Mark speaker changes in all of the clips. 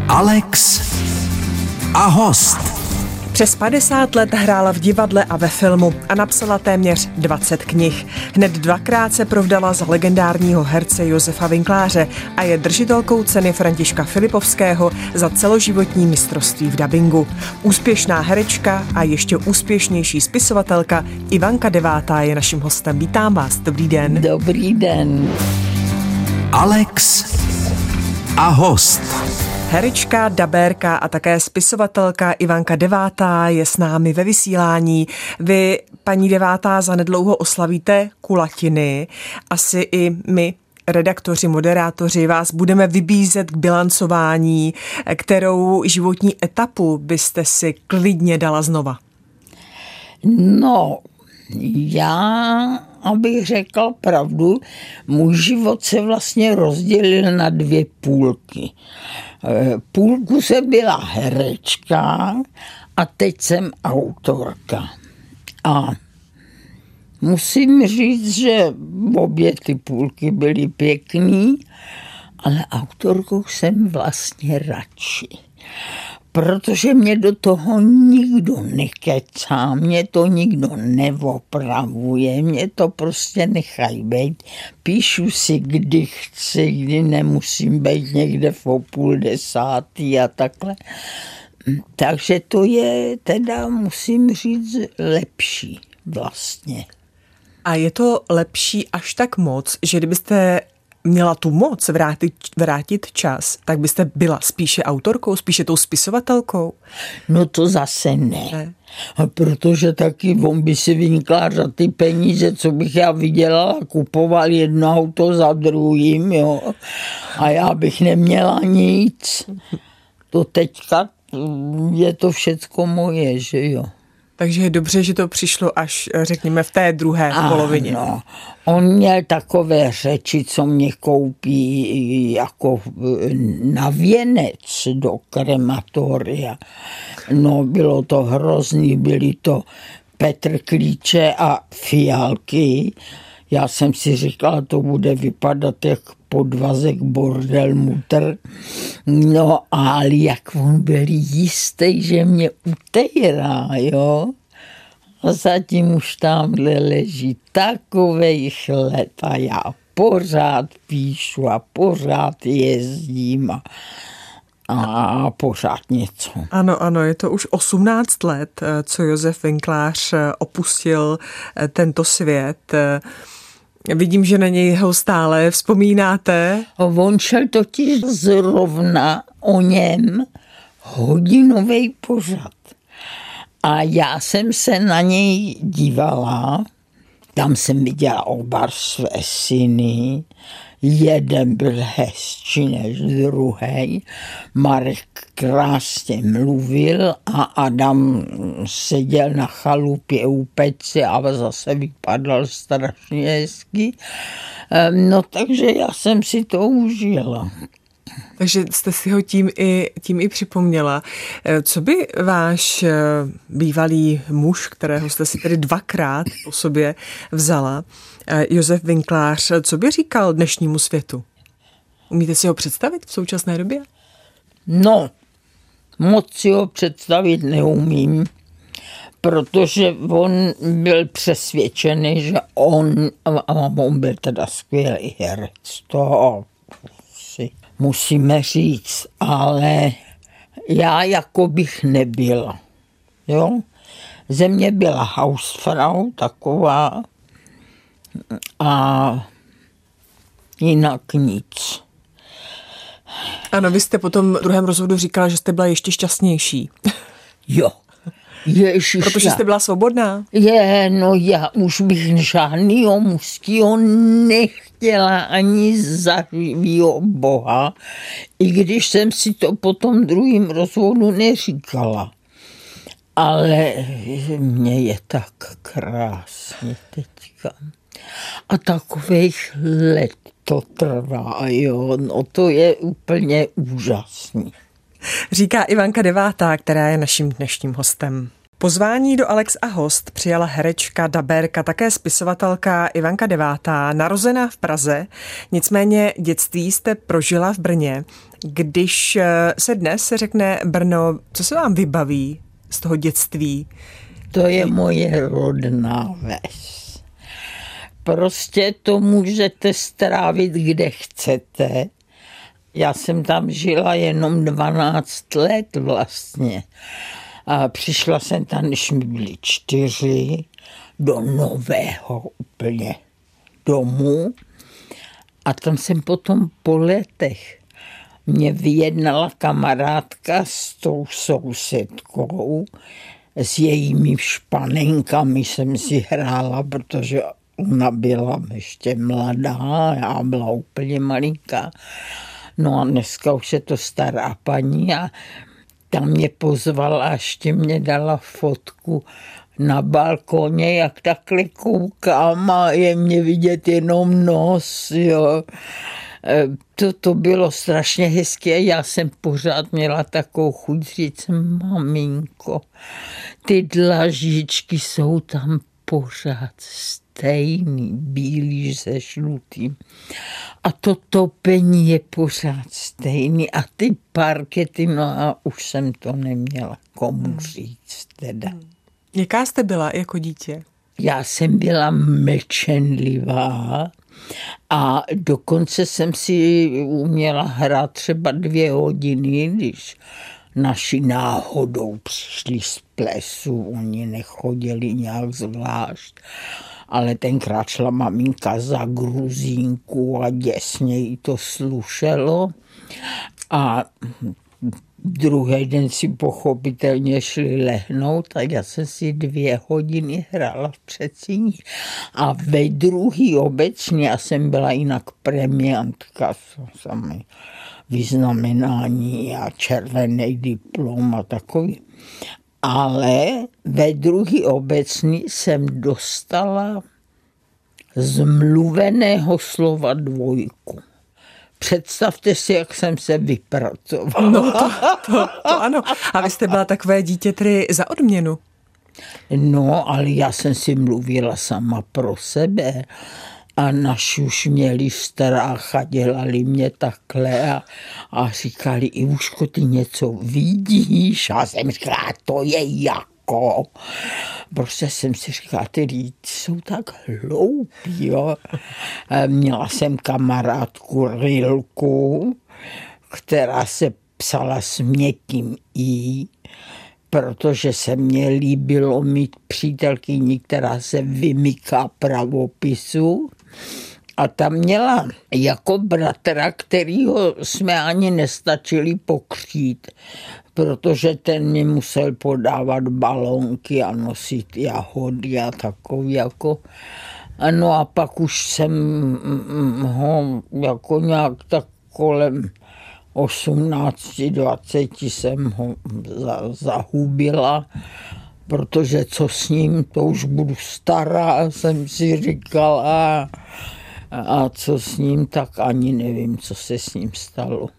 Speaker 1: Alex a host.
Speaker 2: Přes 50 let hrála v divadle a ve filmu a napsala téměř 20 knih. Hned dvakrát se provdala za legendárního herce Josefa Winkláře a je držitelkou ceny Františka Filipovského za celoživotní mistrovství v dabingu. Úspěšná herečka a ještě úspěšnější spisovatelka Ivanka Devátá je naším hostem. Vítám vás, dobrý den.
Speaker 3: Dobrý den.
Speaker 1: Alex a host.
Speaker 2: Herečka, dabérka a také spisovatelka Ivanka Devátá je s námi ve vysílání. Vy, paní Devátá, zanedlouho oslavíte kulatiny. Asi i my, redaktoři, moderátoři, vás budeme vybízet k bilancování, kterou životní etapu byste si klidně dala znova.
Speaker 3: No, já, abych řekl pravdu, můj život se vlastně rozdělil na dvě půlky. Půlku jsem byla herečka a teď jsem autorka. A musím říct, že obě ty půlky byly pěkný, ale autorkou jsem vlastně radši. Protože mě do toho nikdo nekecá, mě to nikdo neopravuje, mě to prostě nechají být. Píšu si, kdy chci, kdy nemusím být někde v 9:30 a takhle. Takže to je teda, musím říct, lepší vlastně.
Speaker 2: A je to lepší až tak moc, že kdybyste měla tu moc vrátit čas, tak byste byla spíše autorkou, spíše tou spisovatelkou?
Speaker 3: No to zase ne. Protože taky on by si Winklář za ty peníze, co bych já vydělala, kupoval jedno auto za druhým, jo. A já bych neměla nic. To teďka je to všecko moje, že jo.
Speaker 2: Takže je dobře, že to přišlo až, řekněme, v té druhé polovině.
Speaker 3: Ano, on měl takové řeči, co mě koupí jako na věnec do krematoria. No, bylo to hrozný, byly to Petr Klíče a Fialky. Já jsem si říkala, to bude vypadat jak podvazek bordel mutr. No, ale jak on byl jistý, že mě utejrá, jo. A zatím už tamhle leží takovej chleb a já pořád píšu a pořád jezdím a pořád něco.
Speaker 2: Ano, je to už 18 let, co Josef Winklář opustil tento svět. Vidím, že na něj ho stále vzpomínáte.
Speaker 3: On šel totiž zrovna o něm hodinový pořad. A já jsem se na něj dívala, tam jsem viděla oba své syny, jeden byl hezčí než druhý, Marek krásně mluvil a Adam seděl na chalupě u pece a zase vypadal strašně hezky. No takže já jsem si to užila.
Speaker 2: Takže jste si ho tím i připomněla. Co by váš bývalý muž, kterého jste si tedy dvakrát po sobě vzala, Josef Winklář, co by říkal dnešnímu světu? Umíte si ho představit v současné době? No,
Speaker 3: moc si ho představit neumím, protože on byl přesvědčený, že on byl teda skvělý herec, to si musíme říct, ale já jako bych nebyla, jo. Ze mě byla Hausfrau taková a jinak nic.
Speaker 2: Ano, vy jste po tom druhém rozvodu říkala, že jste byla ještě šťastnější.
Speaker 3: Jo. Ježiš,
Speaker 2: protože jste byla svobodná?
Speaker 3: No já už bych žádnýho mužskýho nechtěla ani za živýho Boha, i když jsem si to po tom druhém rozvodu neříkala. Ale mně je tak krásně teďka. A takových let to trvá, jo, no to je úplně úžasný.
Speaker 2: Říká Ivanka Devátá, která je naším dnešním hostem. Pozvání do Alex a host přijala herečka, dabérka, také spisovatelka Ivanka Devátá, narozená v Praze. Nicméně dětství jste prožila v Brně. Když se dnes řekne Brno, co se vám vybaví z toho dětství?
Speaker 3: To je moje rodná ves. Prostě to můžete strávit, kde chcete. Já jsem tam žila jenom 12 let vlastně. A přišla jsem tam, když mi byli 4, do nového úplně domu. A tam jsem potom po letech mě vyjednala kamarádka s tou sousedkou. S jejími španenkami jsem si hrála, protože ona byla ještě mladá, já byla úplně malinká. No a dneska už je to stará paní a tam mě pozvala a ještě mě dala fotku na balkoně, jak takhle koukám a je mě vidět jenom nos, jo. To bylo strašně hezké. Já jsem pořád měla takovou chuť říct, maminko, ty dlažičky jsou tam pořád stejný, bílý se žlutým. A to topení je pořád stejný a ty parkety, no a už jsem to neměla komu říct teda.
Speaker 2: Jaká jste byla jako dítě? Já
Speaker 3: jsem byla mlčenlivá a dokonce jsem si uměla hrát třeba 2 hodiny, když naši náhodou přišli z plesu, oni nechodili nějak zvlášť, ale tenkrát šla maminka za Gruzínku a děsně jí to slušelo a druhý den si pochopitelně šli lehnout a já jsem si 2 hodiny hrála v předsíni. A ve druhý obecně, já jsem byla jinak premiantka, sami vyznamenání a červený diplom a takový. Ale ve druhý obecní jsem dostala z mluveného slova 2. Představte si, jak jsem se vypracovala.
Speaker 2: No to ano. A vy jste byla takové dítě tedy za odměnu.
Speaker 3: No, ale já jsem si mluvila sama pro sebe. A naši už měli strach a dělali mě takhle a říkali, Ivuško, ty něco vidíš? A jsem říkala, to je jako. Prostě jsem si říkala, ty lidi jsou tak hloupí, jo. Měla jsem kamarádku Rilku, která se psala s měkkým i, protože se mně líbilo mít přítelkyni, která se vymyká pravopisu. A tam měla jako bratra, kterýho jsme ani nestačili pokřít, protože ten mi musel podávat balónky a nosit jahody a takový jako. No a pak už jsem ho jako nějak tak kolem 18-20 jsem ho zahubila, protože co s ním, to už budu stará, jsem si říkala. A co s ním, tak ani nevím, co se s ním stalo.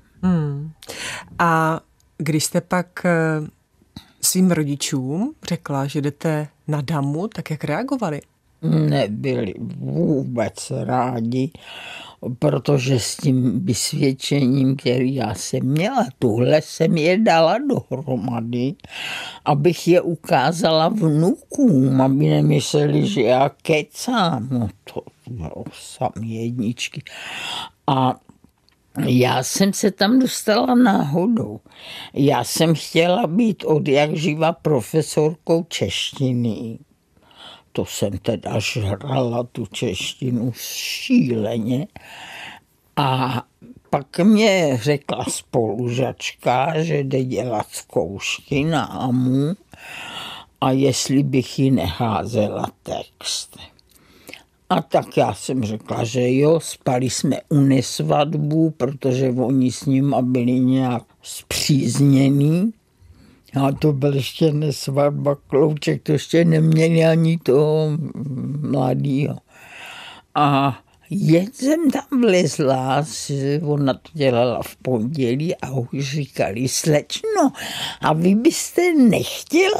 Speaker 2: A když jste pak svým rodičům řekla, že jdete na damu, tak jak reagovali?
Speaker 3: Nebyli vůbec rádi, protože s tím vysvědčením, který já jsem měla, tuhle jsem je dala dohromady, abych je ukázala vnukům, aby nemysleli, že já kecám. No to bylo samé jedničky. A já jsem se tam dostala náhodou. Já jsem chtěla být od jak živa profesorkou češtiny. To jsem teda žrala tu češtinu šíleně. A pak mě řekla spolužačka, že jde dělat zkoušky na AMU a jestli bych jí neházela text. A tak já jsem řekla, že jo, spali jsme u nesvatbu, protože oni s ním byli nějak spříznění. A to byl ještě nesvatba, Klouček, to ještě neměli ani toho mladýho. A jen jsem tam vlezla, ona to dělala v pondělí a už říkali, slečno, a vy byste nechtěla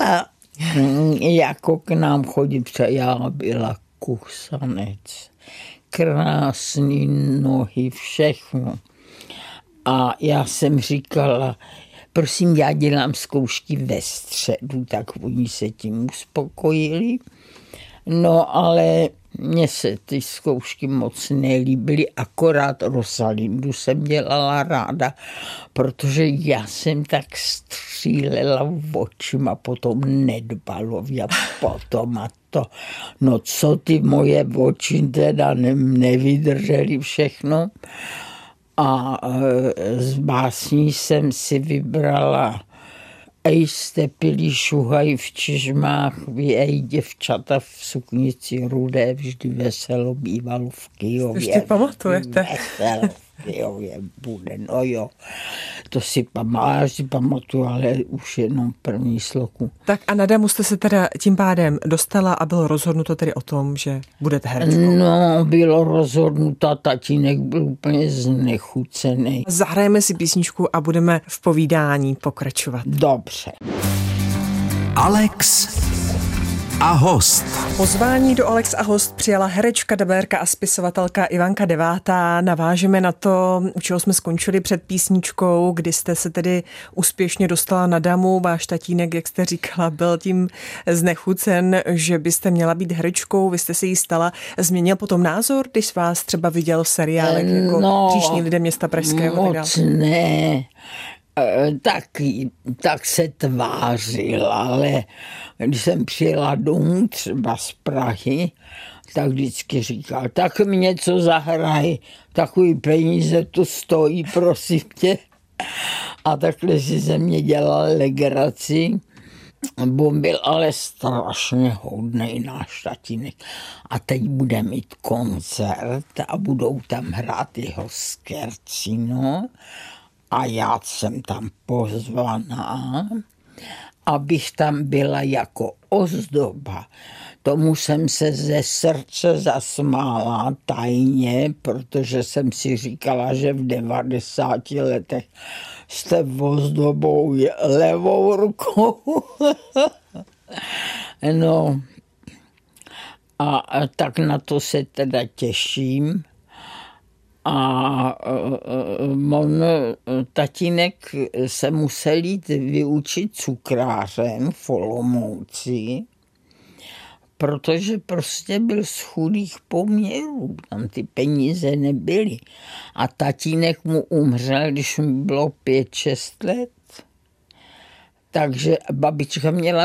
Speaker 3: jako k nám chodit, protože já byla kusanec. Krásný nohy, všechno. A já jsem říkala, prosím, já dělám zkoušky ve středu, tak oni se tím uspokojili. No ale mně se ty zkoušky moc nelíbily, akorát Rosalindu jsem dělala ráda, protože já jsem tak střílela očima, potom nedbalově, potom a to. No co ty moje oči teda nevydržely všechno. A z básní jsem si vybrala Ej jste pili šuhaj v čižmách, vy ej děvčata v suknici rudé, vždy veselo bývalo v Kyjově.
Speaker 2: Ještě pamatujete?
Speaker 3: Veselo v Kyjově bude, no jo. To si pamatuju, ale už jenom první sloku.
Speaker 2: Tak a na damu jste se teda tím pádem dostala a bylo rozhodnuto tedy o tom, že budete herečkou.
Speaker 3: No, bylo rozhodnuto, tatínek byl úplně znechucený.
Speaker 2: Zahrajeme si písničku a budeme v povídání pokračovat.
Speaker 3: Dobře.
Speaker 1: Alex a host.
Speaker 2: Pozvání do Alex a host přijala herečka, dabérka a spisovatelka Ivanka Devátá. Navážeme na to, u čeho jsme skončili před písničkou, kdy jste se tedy úspěšně dostala na damu. Váš tatínek, jak jste říkala, byl tím znechucen, že byste měla být herečkou. Vy jste se jí stala. Změnil potom názor, když vás třeba viděl v seriálech jako Příšní lidé města Pražského?
Speaker 3: Moc ne. Tak se tvářil, ale když jsem přijela domů třeba z Prahy, tak vždycky říkal, tak mi něco zahraj, takový peníze to stojí, prosím tě. A takhle si ze mě dělal legraci. Byl ale strašně hodnej náš tatínek. A teď bude mít koncert a budou tam hrát jeho Scherzo. A já jsem tam pozvaná, abych tam byla jako ozdoba. Tomu jsem se ze srdce zasmála tajně, protože jsem si říkala, že v 90 letech jste ozdobou levou rukou. No a tak na to se teda těším. A tatínek se musel jít vyučit cukrářem v Olomouci, protože prostě byl z chudých poměrů, tam ty peníze nebyly. A tatínek mu umřel, když mu bylo 5-6 let. Takže babička měla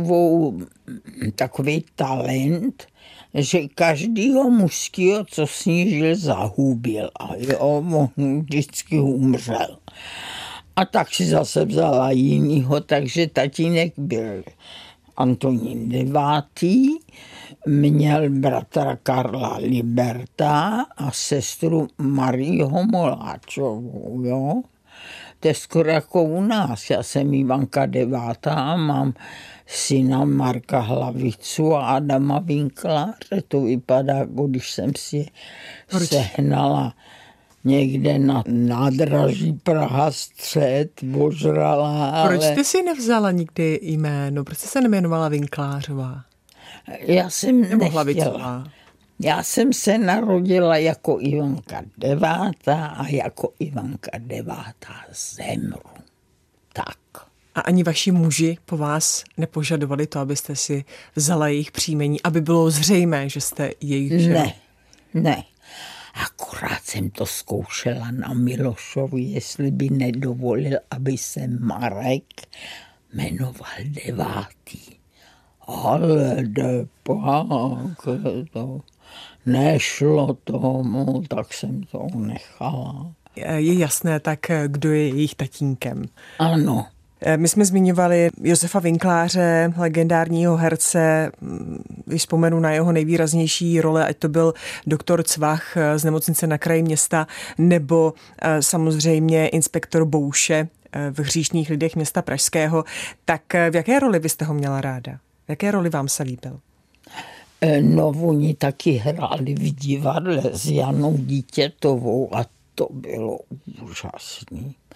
Speaker 3: takový talent, že každýho mužského, co snížil, zahubil. A jo, vždycky umřel. A tak si zase vzala jinýho, takže tatínek byl Antonín IX., měl bratra Karla Liberta a sestru Marii Homoláčovou, jo. To je skoro jako u nás. Já jsem Ivanka Devátá, mám syna Marka Hlavicu a Adama Vinkláře. To vypadá, jako když jsem si sehnala někde na nádraží Praha střed, ožrala. Ale...
Speaker 2: Proč jste si nevzala nikdy jméno? Proč jste se nejmenovala Vinklářová?
Speaker 3: Já jsem
Speaker 2: Nebo
Speaker 3: nechtěla.
Speaker 2: Hlavicová?
Speaker 3: Já jsem se narodila jako Ivanka Devátá a jako Ivanka Devátá zemru. Tak.
Speaker 2: A ani vaši muži po vás nepožadovali to, abyste si vzala jejich příjmení, aby bylo zřejmé, že jste jejich žena?
Speaker 3: Ne. Akorát jsem to zkoušela na Milošovi, jestli by nedovolil, aby se Marek jmenoval Devátý. Ale pak to nešlo tomu, tak jsem to nechala.
Speaker 2: Je jasné tak, kdo je jejich tatínkem.
Speaker 3: Ano.
Speaker 2: My jsme zmiňovali Josefa Vinkláře, legendárního herce. Když vzpomenu na jeho nejvýraznější role, ať to byl doktor Cvach z nemocnice na kraji města, nebo samozřejmě inspektor Bouše v Hříšných lidech města Pražského. Tak v jaké roli byste ho měla ráda? V jaké roli vám se líbil?
Speaker 3: No, oni taky hráli v divadle s Janou Dítětovou a to bylo úžasný.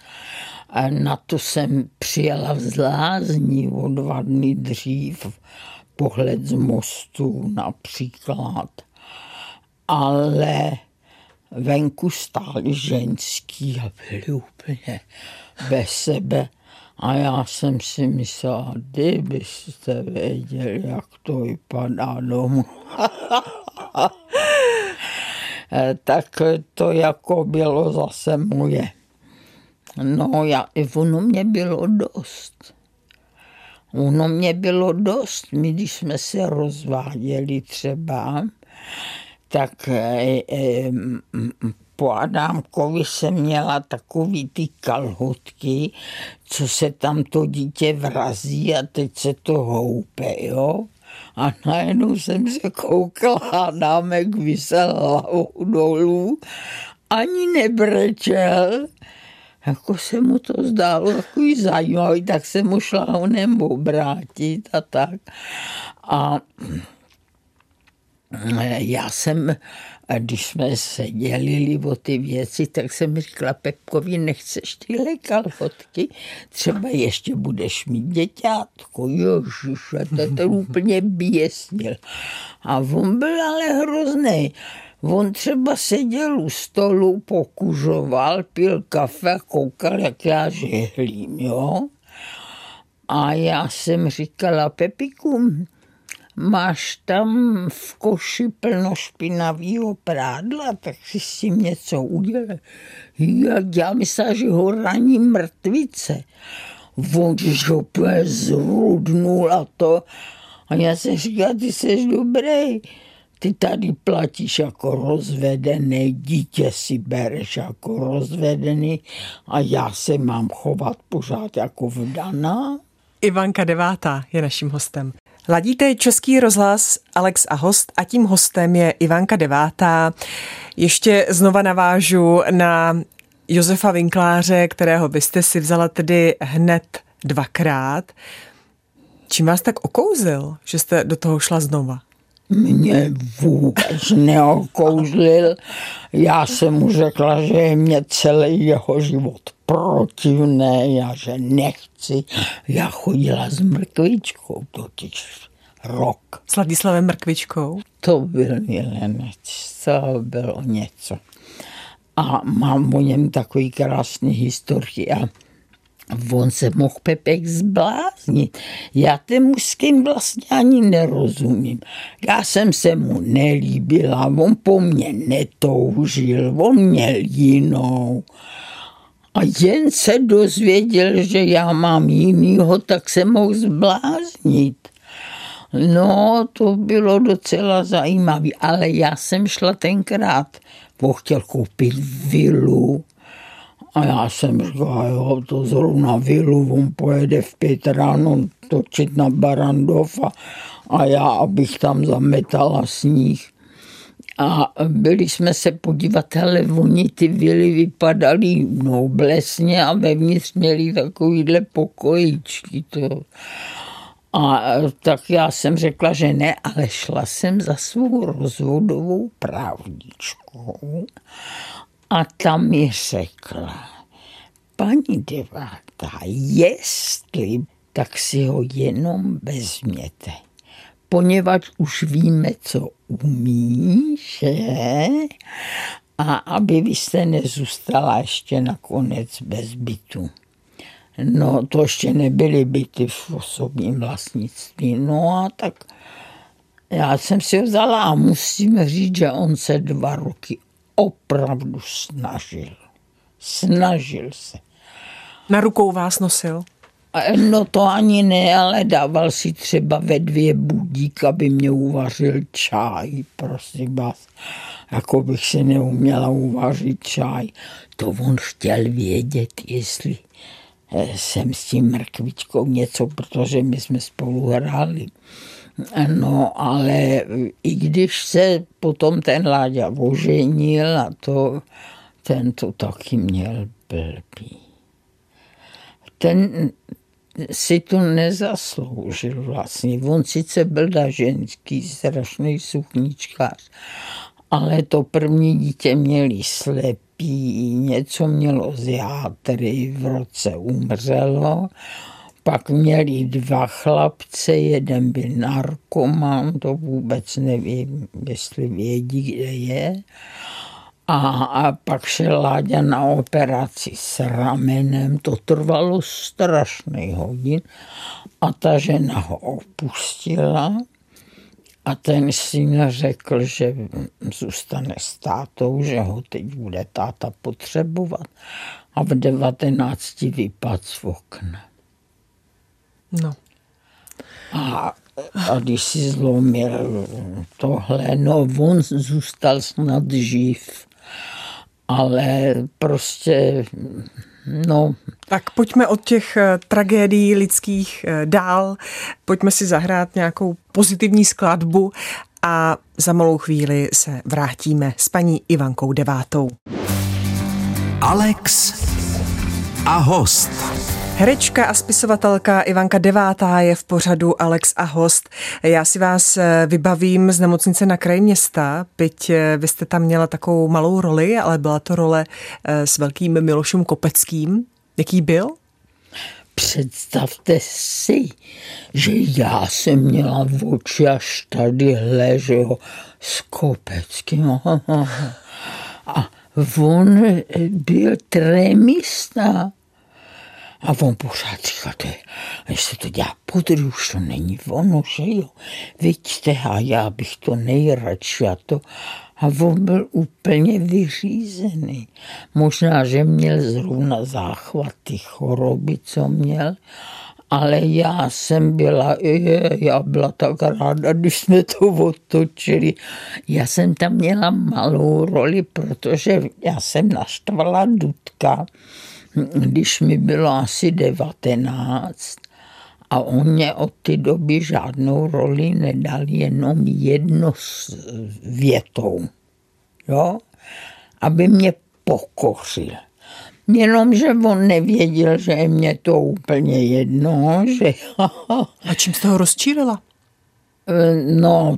Speaker 3: A na to jsem přijela v Lázní o 2 dny dřív, pohled z mostu například. Ale venku stáli ženský a byli úplně bez sebe. A já jsem si myslela, kdybyste věděli, jak to vypadá domů. Tak to jako bylo zase moje. No, ono mě bylo dost. My, když jsme se rozváděli třeba, tak po Adámkovi jsem měla takový ty kalhotky, co se tam to dítě vrazí a teď se to houpe, jo. A najednou jsem se koukala, Adámek visel hlavou dolů, ani nebrečel. Jako se mu to zdálo takový zajímavý, tak jsem mu šla honem obrátit a tak. A já jsem, když jsme se dělili o ty věci, tak jsem říkala Pepkovi, nechceš tyhle kalhotky? Třeba ještě budeš mít děťátko. Ježiše, to úplně běsnil. A on byl ale hrozný. On třeba seděl u stolu, pokuřoval, pil kafe a koukal, jak já žehlím, jo. A já jsem říkala, Pepiku, máš tam v koši plno špinavýho prádla, tak si s tím něco udělej. Já myslela, že ho raní mrtvice. On že úplně zrudnul a to. A já jsem říkala, ty jsi dobrý. Ty tady platíš jako rozvedený, dítě si bereš jako rozvedený a já se mám chovat pořád jako vdaná.
Speaker 2: Ivanka Devátá je naším hostem. Ladíte Český rozhlas, Alex a host a tím hostem je Ivanka Devátá. Ještě znova navážu na Josefa Vinkláře, kterého vy jste si vzala tedy hned 2krát. Čím vás tak okouzil, že jste do toho šla znova?
Speaker 3: Mě vůbec neokouzlil. Já jsem mu řekla, že je mě celý jeho život protivný a že nechci. Já chodila s Mrkvičkou totiž rok.
Speaker 2: S Ladislavem Mrkvičkou?
Speaker 3: To byl milenec, to bylo něco. A mám o něm takový krásný historii a on se mohl Pepek zbláznit. Já těm mužským vlastně ani nerozumím. Já jsem se mu nelíbila, on po mně netoužil, on měl jinou. A jen se dozvěděl, že já mám jinýho, tak se mohl zbláznit. No, to bylo docela zajímavé, ale já jsem šla tenkrát, on chtěl koupit vilu. A já jsem říkala, jo, to zrovna vilu, on pojede v 5 ráno točit na Barandov a já, abych tam zametala sníh. A byli jsme se podívat, ale oni ty vily vypadaly noblesně a vevnitř měli takovýhle pokojičky. To. A tak já jsem řekla, že ne, ale šla jsem za svou rozvodovou právničkou a tam mi řekla, paní Devátá, jestli, tak si ho jenom vezměte, poněvadž už víme, co umí, že? A aby vy jste nezůstala ještě nakonec bez bytu. No, to ještě nebyly byty v osobním vlastnictví. No a tak já jsem si ho vzala a musím říct, že on se 2 roky opravdu snažil se.
Speaker 2: Na rukou vás nosil?
Speaker 3: No to ani ne, ale dával si třeba ve 2 budík, aby mě uvařil čaj, prosím vás. Jako bych si neuměla uvařit čaj. To on chtěl vědět, jestli jsem s tím Mrkvičkou něco, protože my jsme spolu hráli. No, ale i když se potom ten Láďa oženil a to, ten to taky měl blbý. Ten si to nezasloužil vlastně. On sice byl ženský, strašný suchníčkář, ale to první dítě měli slepý nespí, něco mělo z játry, v roce umřelo, pak měli 2 chlapce, jeden byl narkoman, to vůbec nevím, jestli vědí, kde je. A pak šel Láďa na operaci s ramenem, to trvalo strašný hodin a ta žena ho opustila a ten syn řekl, že zůstane s tátou, že ho teď bude táta potřebovat a v 19 vypadl z okna.
Speaker 2: No.
Speaker 3: A když si zlomil tohle, no on zůstal snad živ, ale prostě, no.
Speaker 2: Tak pojďme od těch tragédií lidských dál, pojďme si zahrát nějakou pozitivní skladbu a za malou chvíli se vrátíme s paní Ivankou Devátou.
Speaker 1: Alex a host.
Speaker 2: Herečka a spisovatelka Ivanka Devátá je v pořadu Alex a host. Já si vás vybavím z nemocnice na kraji města, byť vy jste tam měla takovou malou roli, ale byla to role s velkým Milošem Kopeckým. Jaký byl?
Speaker 3: Představte si, že já jsem měla oči až tadyhle, že jo, s Kopeckým. A on byl trémista. A on pořád říkal, že se to dělá podruž, už to není ono, že jo. Vidíte, a já bych to nejradši a to. A on byl úplně vyřízený. Možná, že měl zrovna záchvat ty choroby, co měl, ale já byla tak ráda, když jsme to otočili. Já jsem tam měla malou roli, protože já jsem naštvala Dudka, když mi bylo asi 19 a on mě od té doby žádnou roli nedal, jenom jedno s větou, jo? Aby mě pokořil. Jenomže on nevěděl, že je mě to úplně jedno, že...
Speaker 2: A čím jste ho rozčílila?
Speaker 3: No,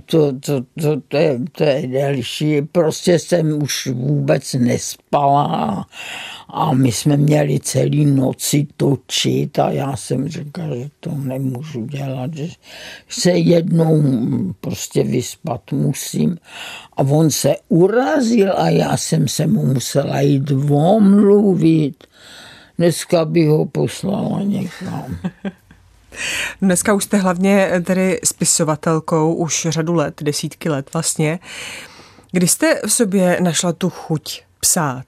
Speaker 3: to je delší. Prostě jsem už vůbec nespala a my jsme měli celý noci točit a já jsem říkal, že to nemůžu dělat, že se jednou prostě vyspat musím. A on se urazil a já jsem se mu musela jít omluvit. Dneska bych ho poslala někam.
Speaker 2: Dneska už jste hlavně tedy spisovatelkou už řadu let, desítky let vlastně. Kdy jste v sobě našla tu chuť psát?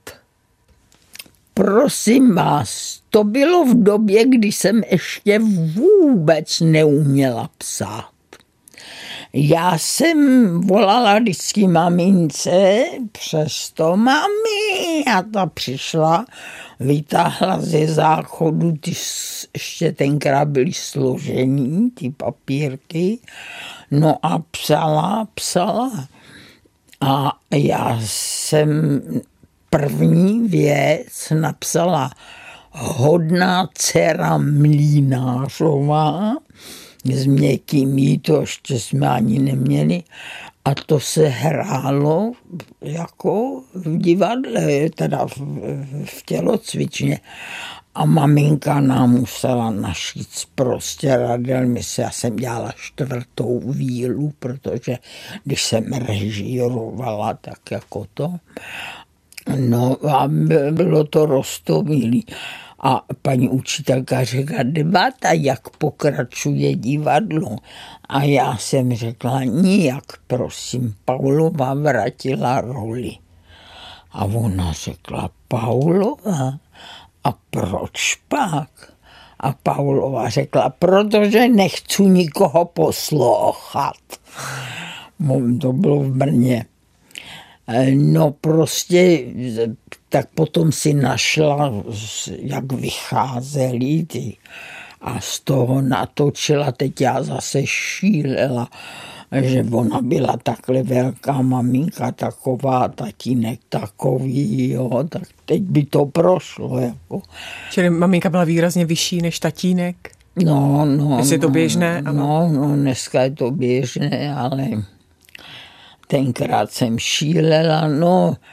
Speaker 3: Prosím vás, to bylo v době, kdy jsem ještě vůbec neuměla psát. Já jsem volala vždycky mamince, přesto mami, a ta přišla, vytáhla ze záchodu, ty ještě tenkrát byly složení, ty papírky, no a psala. A já jsem první věc napsala Hodná dcera mlýnářová, s měkkým, to ještě jsme ani neměli. A to se hrálo jako v divadle, teda v tělocvičně. A maminka nám musela našít prostě radelnice. Já jsem dělala 4. vílu, protože když jsem režírovala, tak jako to. No a bylo to roztomilý. A paní učitelka řekla, Devátá, jak pokračuje divadlo. A já jsem řekla, nijak, prosím, Paulova vrátila roli. A ona řekla, Paulova? A proč pak? A Paulova řekla, protože nechci nikoho poslouchat. To bylo v Brně. No prostě, tak potom si našla, jak vycházely ty a z toho natočila, teď já zase šílela, že ona byla takhle velká, maminka taková, tatínek takový, jo, tak teď by to prošlo. Jako.
Speaker 2: Čili maminka byla výrazně vyšší než tatínek?
Speaker 3: No.
Speaker 2: Jestli je to běžné?
Speaker 3: No, dneska je to běžné, ale tenkrát jsem šílela, no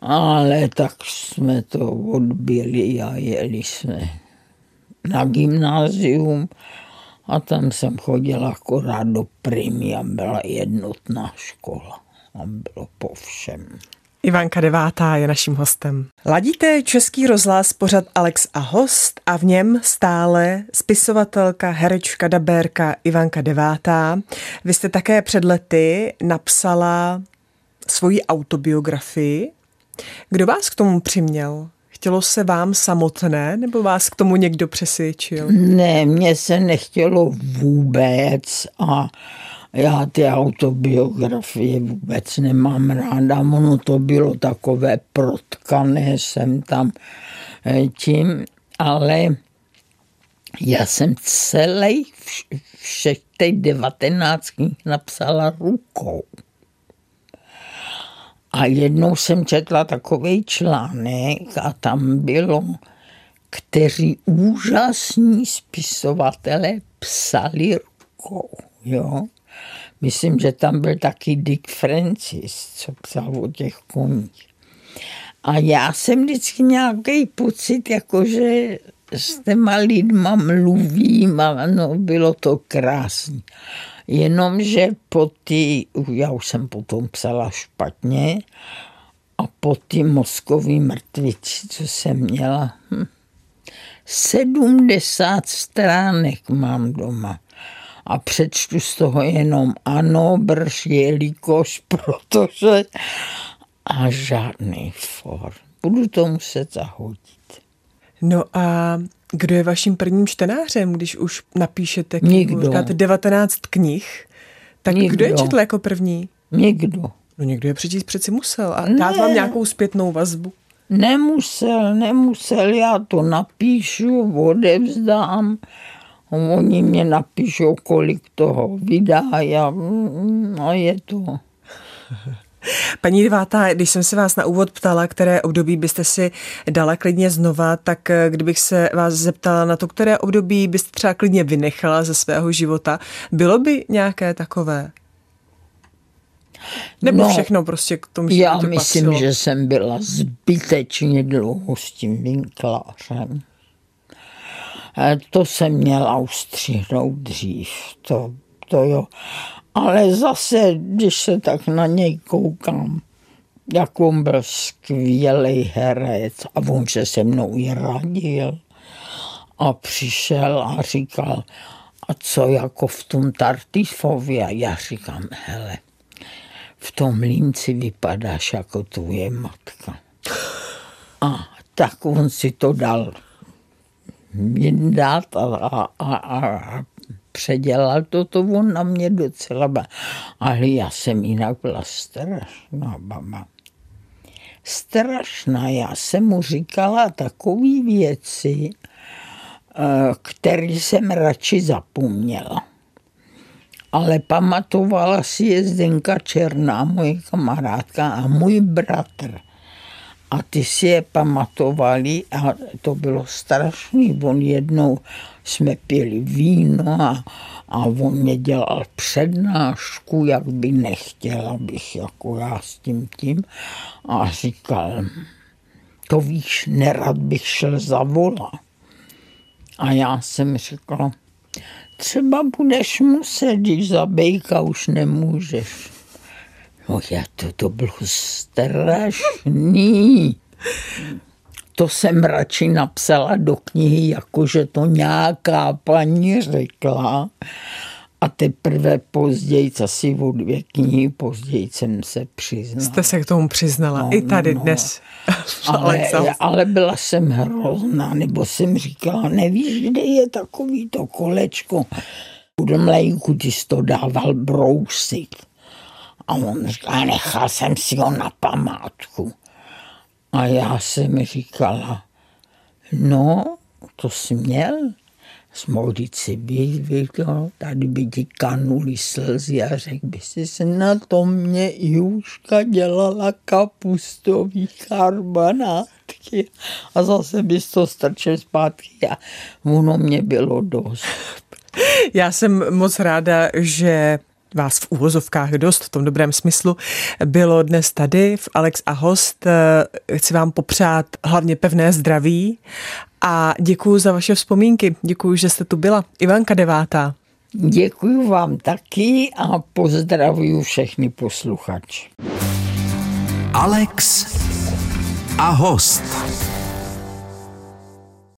Speaker 3: Ale tak jsme to odbyli a jeli jsme na gymnázium a tam jsem chodila akorát do Primy a byla jednotná škola. Tam bylo po všem.
Speaker 2: Ivanka Devátá je naším hostem. Ladíte Český rozhlas pořad Alex a host a v něm stále spisovatelka, herečka, dabérka Ivanka Devátá. Vy jste také před lety napsala svoji autobiografii. Kdo vás k tomu přiměl? Chtělo se vám samotné, nebo vás k tomu někdo přesvědčil?
Speaker 3: Ne, mně se nechtělo vůbec a já ty autobiografie vůbec nemám ráda. Ono to bylo takové protkané jsem tam tím, ale já jsem všech těch 19 knih napsala rukou. A jednou jsem četla takovej článek a tam bylo, kteří úžasní spisovatelé psali rukou, jo. Myslím, že tam byl taky Dick Francis, co psal o těch koních. A já jsem vždycky nějaký pocit, jakože s těma lidma mluvím a no, bylo to krásný. Jenomže já už jsem potom psala špatně a po ty mozkový mrtvici, co jsem měla, 70 stránek mám doma. A přečtu z toho jenom ano, brž, jelikož, protože a žádný for. Budu to muset zahodit.
Speaker 2: No a kdo je vaším prvním čtenářem, když už napíšete knihu?
Speaker 3: Nikdo.
Speaker 2: Říkáte 19 knih. Tak
Speaker 3: Nikdo.
Speaker 2: Kdo je četl jako první?
Speaker 3: Nikdo.
Speaker 2: No někdo je přečíst přeci musel a dát vám nějakou zpětnou vazbu.
Speaker 3: Nemusel, já to napíšu, odevzdám. Oni mě napíšou, kolik toho vydají a je to.
Speaker 2: Paní Devátá, když jsem se vás na úvod ptala, které období byste si dala klidně znova, tak kdybych se vás zeptala na to, které období byste třeba klidně vynechala ze svého života, bylo by nějaké takové? Nebo všechno prostě k tomu životě patřilo?
Speaker 3: Já myslím, že jsem byla zbytečně dlouho s tím Winklářem. To jsem měla ustřihnout dřív, to jo. Ale zase, když se tak na něj koukám, jak on byl skvělý herec a on se mnou i radil a přišel a říkal, a co jako v tom Tartifovi? A já říkám, hele, v tom Límci vypadáš jako tvoje matka. A tak on si to dal vyndat a předělal to on na mě docela. Ale já jsem jinak byla strašná baba. Strašná. Já jsem mu říkala takové věci, které jsem radši zapomněla. Ale pamatovala si je Zdenka Černá, moje kamarádka a můj bratr. A ty si je pamatovali a to bylo strašný. On jednou jsme pili víno a on mě dělal přednášku, jak by nechtěl, abych jako já s tím. A říkal, to víš, nerad bych šel za vola. A já jsem říkala, třeba budeš muset, když za bejka už nemůžeš. No to bylo strašný. To jsem radši napsala do knihy, jakože to nějaká paní řekla. A teprve později, asi o 2 knihy později jsem se přiznala.
Speaker 2: Jste se k tomu přiznala i tady dnes.
Speaker 3: Ale byla jsem hrozná, nebo jsem říkala, nevíš, kde je takový to kolečko. Do mléku ty jsi to dával brousit. A on říkal, nechal jsem si ho na památku. A já jsem říkala, no, to jsi měl. Smouřit si bych viděl, tady by ti kanuly slzy a řekl by si se na to mě Juška dělala kapustový karbanátky a zase bys to strčil zpátky a ono mě bylo dost.
Speaker 2: Já jsem moc ráda, že vás v úvozovkách dost, v tom dobrém smyslu, bylo dnes tady v Alex a host. Chci vám popřát hlavně pevné zdraví a děkuju za vaše vzpomínky. Děkuju, že jste tu byla. Ivanka Devátá.
Speaker 3: Děkuju vám taky a pozdravuju všechny posluchače.
Speaker 1: Alex a host.